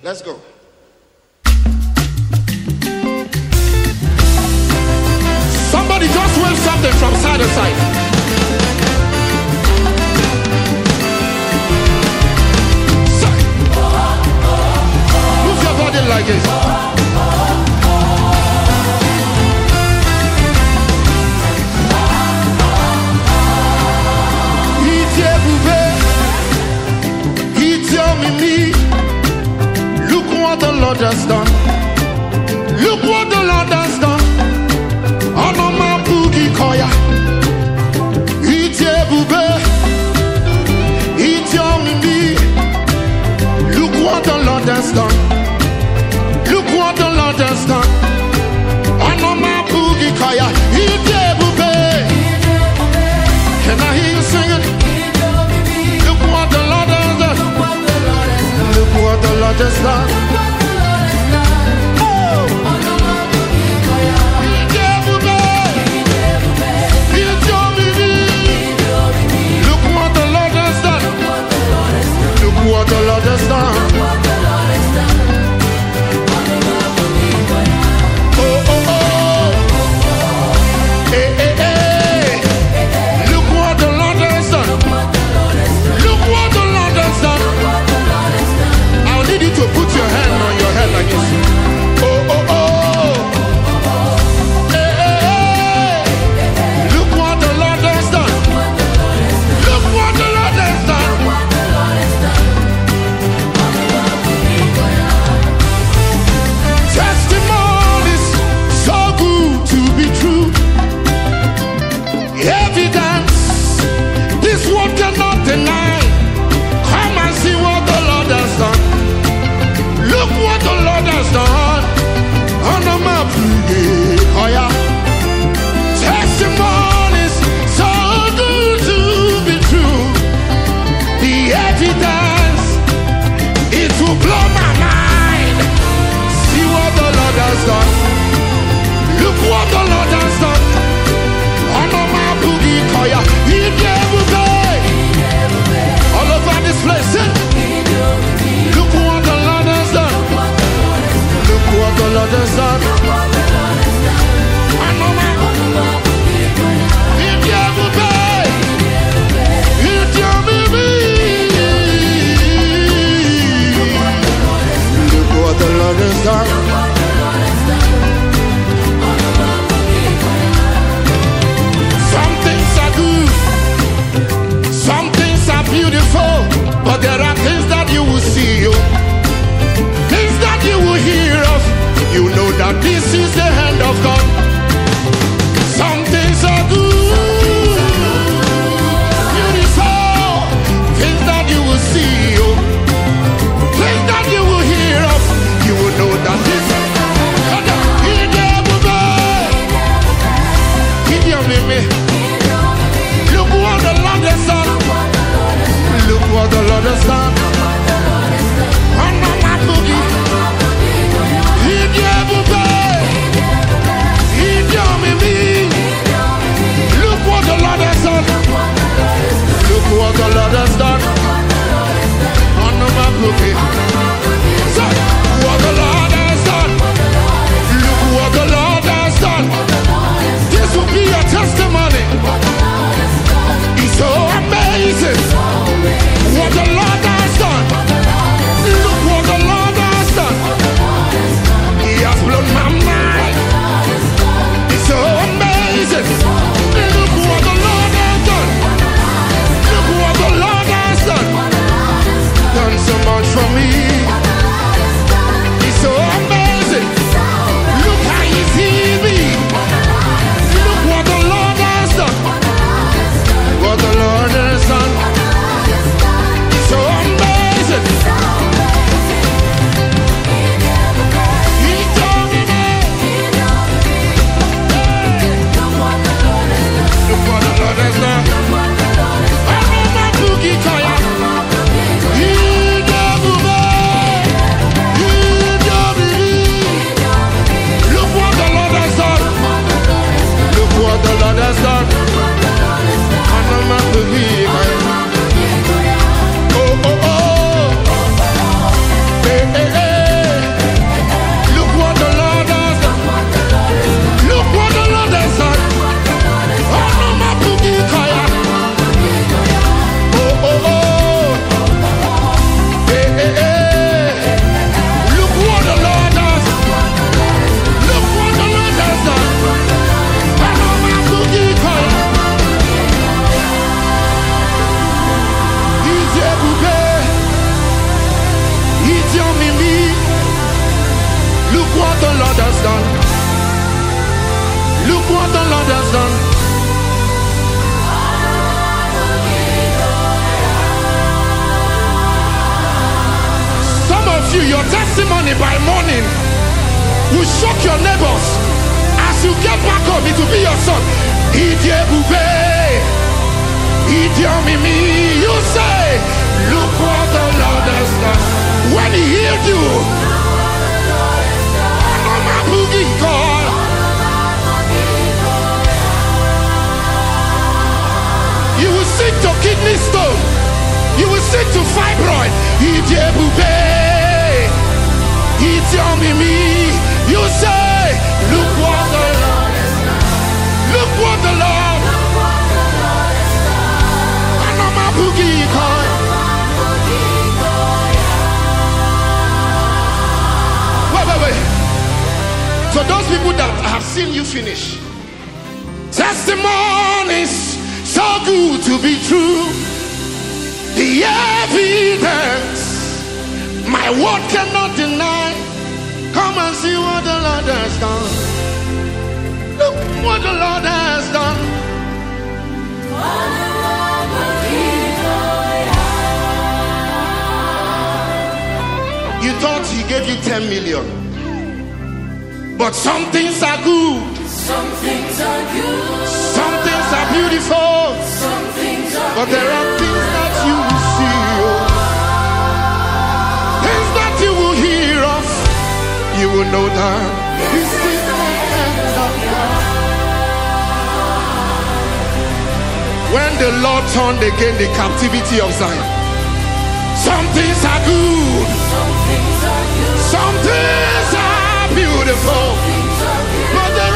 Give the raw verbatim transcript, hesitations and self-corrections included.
Let's go. Somebody just wave something from side to side. Side. Move your body like this. Look what the Lord has done. Look what the Lord has done. On my boogie koya. Ite bube. Ite omimi. Look what the Lord has done. Look what the Lord has done. On my boogie koya. Ite bube. Can I hear you singing? Look what the Lord has done. Look what the Lord has done. What the Lord has done. Oh, oh, oh. Hey, hey, hey. Look what the Lord has done. Look what the Lord has done. I'll need you to put your hand on your head like this. Oh, oh, oh. Hey, hey, hey. Look what the Lord has done. Look what the Lord has done. Testimonies so good to be true. Evidence this one cannot deny. Come and see what the Lord has done. Look what the Lord has done. On the map, oh yeah. Testimonies so good to be true. The evidence, it will blow my mind. See what the Lord has done. Look what the Lord has done. On my boogie koya. He never pay. All over this place. Look what the Lord has done. Look what the Lord has done. On my boogie koya. He never pay. He never pay. Look what the Lord has done. Some things are good, some things are beautiful, but there are things that you will see, oh. Things that you will hear of. You know that this is the hand of God. Some things are good, beautiful, things that you will see, oh. Things that you will hear of. You will know that this is look what the Lord has done. Look what the Lord has done. On my boogie. He gave away. what the Lord has done. Look what the Lord has done. Some of you, your testimony by morning will shock your neighbors. As you get back home, it will be your son. Idiebube, Idiomimi. You say, look what the Lord has done. When he healed you, God. You will sick to kidney stone. You will sick to fibroid. Idiebube, Idiomimi. You say, look what the Lord has done. Look what the Lord. Anoma boogie call. Wait, wait, wait. So those people that have seen you finish, testimonies so good to be true. The evidence, my word cannot deny. Come and see what the Lord has done. Look what the Lord has done. You thought he gave you ten million, but some things are good. Some things are good. Some things are beautiful. Some things are But there are things that you will see, oh. Things that you will hear of. You will know that this is the hand of God. When the Lord turned again the captivity of Zion, some things are good. Some things are good. Some things are beautiful. Things are good. But there